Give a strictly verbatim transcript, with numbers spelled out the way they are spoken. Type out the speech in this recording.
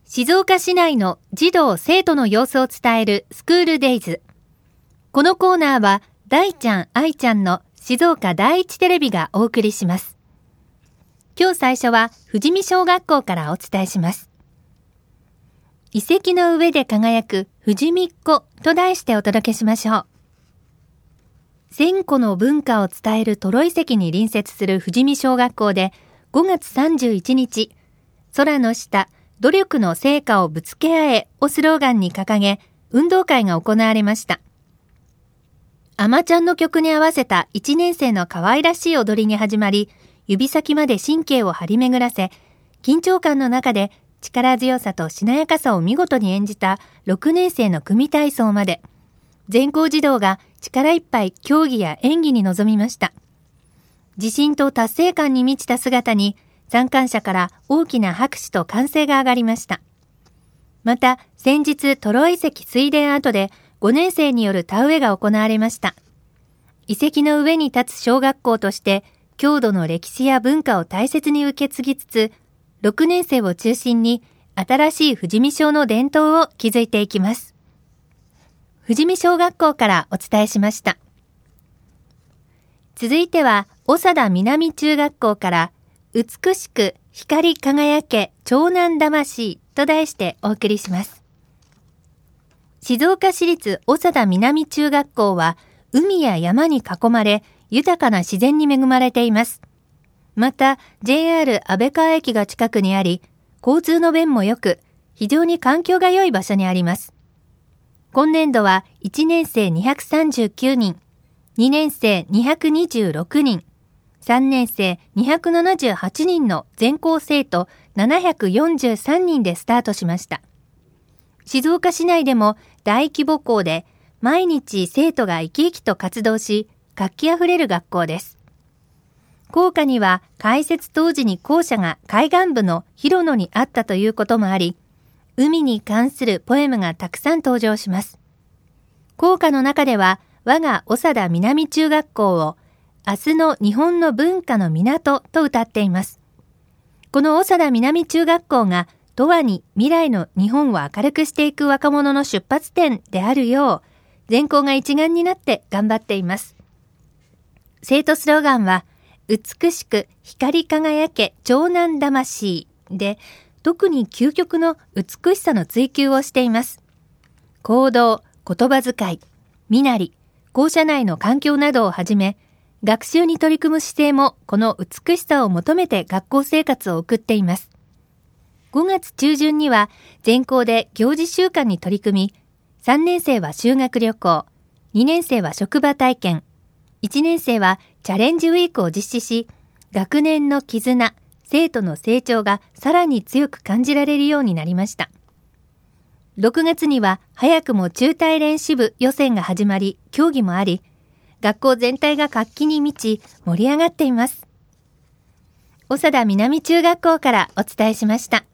静岡市内の児童生徒の様子を伝えるスクールデイズ。このコーナーは大ちゃん愛ちゃんの静岡第一テレビがお送りします。今日最初は富士見小学校からお伝えします。遺跡の上で輝く富士見っ子と題してお届けしましょう。千古の文化を伝えるトロ遺跡に隣接する富士見小学校でごがつさんじゅういちにち、空の下、努力の成果をぶつけ合えをスローガンに掲げ、運動会が行われました。あまちゃんの曲に合わせたいちねん生の可愛らしい踊りに始まり、指先まで神経を張り巡らせ、緊張感の中で力強さとしなやかさを見事に演じたろくねん生の組体操まで、全校児童が力いっぱい競技や演技に臨みました。自信と達成感に満ちた姿に、参観者から大きな拍手と歓声が上がりました。また、先日トロ遺跡水田跡でごねん生による田植えが行われました。遺跡の上に立つ小学校として、郷土の歴史や文化を大切に受け継ぎつつ、ろくねん生を中心に新しい富士見小の伝統を築いていきます。富士見小学校からお伝えしました。続いては、長田南中学校から美しく光り輝け長男魂と題してお送りします。静岡市立長田南中学校は海や山に囲まれ豊かな自然に恵まれています。また ジェイアール 安倍川駅が近くにあり、交通の便も良く非常に環境が良い場所にあります。今年度はいちねん生にひゃくさんじゅうきゅうにん、にねん生にひゃくにじゅうろくにん、さんねん生にひゃくななじゅうはちにんの全校生徒ななひゃくよんじゅうさんにんでスタートしました。静岡市内でも大規模校で毎日生徒が生き生きと活動し、活気あふれる学校です。校歌には開設当時に校舎が海岸部の広野にあったということもあり、海に関するポエムがたくさん登場します。校歌の中では我が長田南中学校を明日の日本の文化の港と歌っています。この長田南中学校が永遠に未来の日本を明るくしていく若者の出発点であるよう、全校が一丸になって頑張っています。生徒スローガンは、美しく光り輝け長男魂で、特に究極の美しさの追求をしています。行動、言葉遣い、身なり、校舎内の環境などをはじめ、学習に取り組む姿勢もこの美しさを求めて学校生活を送っています。ごがつ中旬には全校で行事週間に取り組み、さんねん生は修学旅行、にねん生は職場体験、いちねん生はチャレンジウィークを実施し、学年の絆、生徒の成長がさらに強く感じられるようになりました。ろくがつには早くも中大連支部予選が始まり、競技もあり、学校全体が活気に満ち盛り上がっています。長田南中学校からお伝えしました。